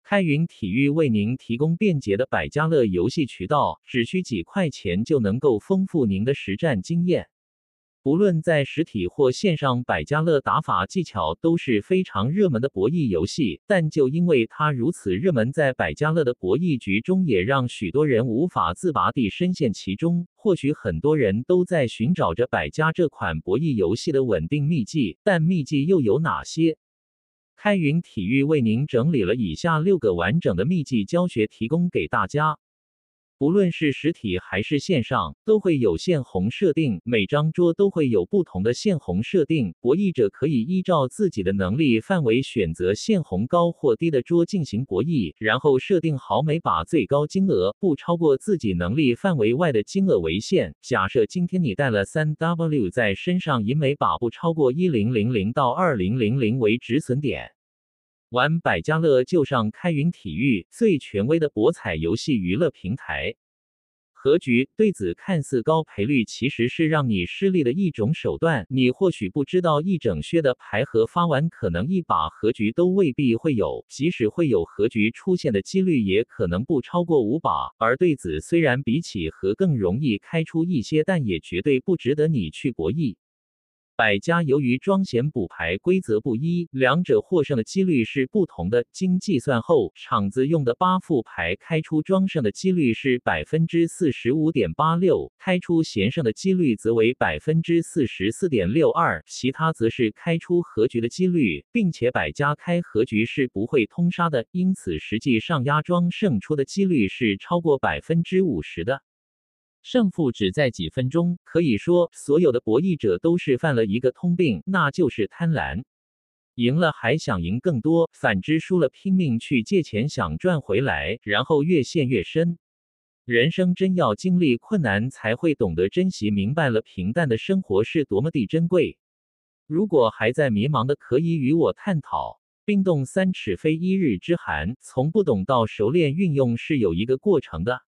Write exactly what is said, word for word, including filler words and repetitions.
开云体育为您提供便捷的百家乐游戏渠道，只需几块钱就能够丰富您的实战经验。不论在实体或线上，百家乐打法技巧都是非常热门的博弈游戏，但就因为它如此热门，在百家乐的博弈局中也让许多人无法自拔地深陷其中。或许很多人都在寻找着百家这款博弈游戏的稳定秘籍，但秘籍又有哪些？开云体育为您整理了以下六个完整的秘籍教学，提供给大家。不论是实体还是线上，都会有线红设定，每张桌都会有不同的线红设定。博弈者可以依照自己的能力范围选择线红高或低的桌进行博弈，然后设定好每把最高金额，不超过自己能力范围外的金额为限。假设今天你带了 三 W 在身上，以每把不超过一千到二千为止损点。玩百家乐就上开云体育，最权威的博彩游戏娱乐平台。和局对子看似高赔率，其实是让你失利的一种手段。你或许不知道，一整靴的牌盒发完，可能一把和局都未必会有，即使会有和局出现的几率，也可能不超过五把。而对子虽然比起和更容易开出一些，但也绝对不值得你去博弈。百家由于庄闲补牌规则不一，两者获胜的几率是不同的。经计算后，场子用的八副牌开出庄胜的几率是 百分之四十五点八六， 开出闲胜的几率则为 百分之四十四点六二， 其他则是开出和局的几率，并且百家开和局是不会通杀的，因此实际上压庄胜出的几率是超过 百分之五十 的。胜负只在几分钟，可以说所有的博弈者都是犯了一个通病，那就是贪婪。赢了还想赢更多，反之输了拼命去借钱想赚回来，然后越陷越深。人生真要经历困难，才会懂得珍惜，明白了平淡的生活是多么的珍贵。如果还在迷茫的，可以与我探讨。冰冻三尺非一日之寒，从不懂到熟练运用是有一个过程的。